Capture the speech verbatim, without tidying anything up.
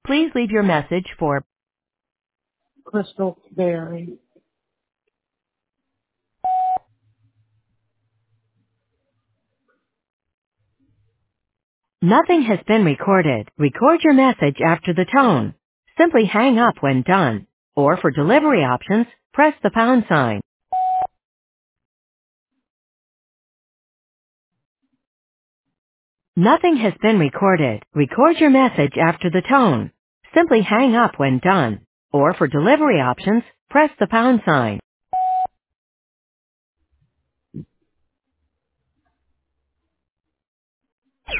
Please leave your message for Crystal Berry. Nothing has been recorded. Record your message after the tone. Simply hang up when done. Or for delivery options, press the pound sign. Nothing has been recorded. Record your message after the tone. Simply hang up when done. Or for delivery options, press the pound sign.